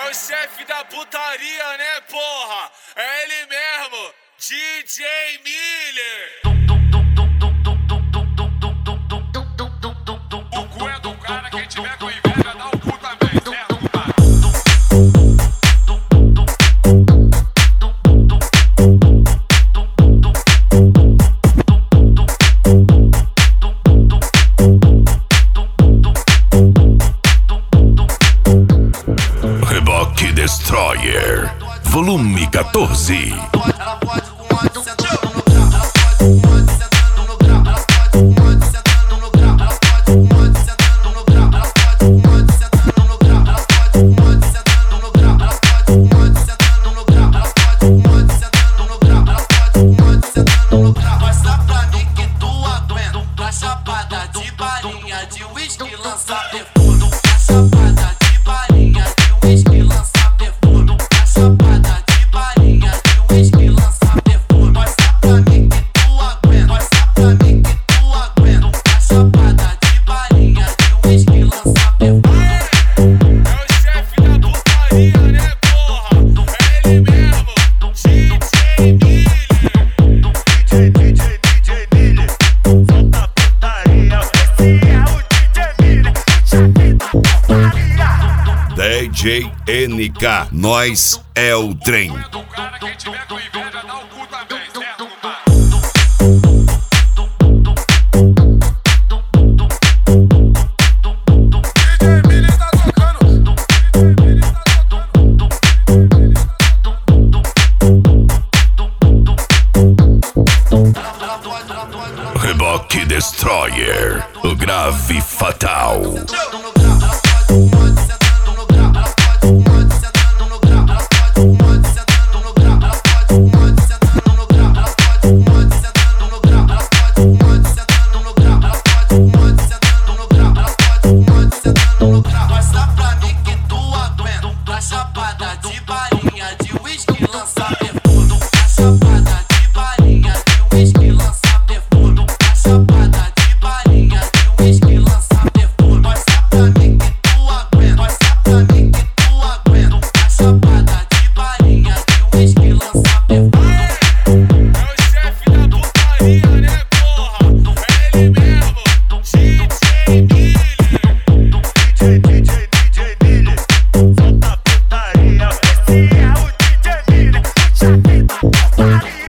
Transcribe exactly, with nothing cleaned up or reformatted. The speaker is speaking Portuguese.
É o chefe da putaria, né, porra? É ele mesmo, D J Miller. O cu é do cara, quem tiver com inveja dá o cu também, certo? Reboque Destroyer, volume quatorze. Mostra pra mim que tu aguenta. Pra chapada de balinha de whisky lança perfume. Pra chapada de balinha de whisky lança perfume. Pra chapada de balinha de whisky lança perfume. Mostra pra mim que tu aguenta. Mostra pra mim que tu aguenta. Pra chapada de balinha de whisky lança perfume. É o chefe da putaria, né, porra? É ele mesmo, D J Miller. D J N K, nós é o trem. O cu é do cara, quem tiver com inveja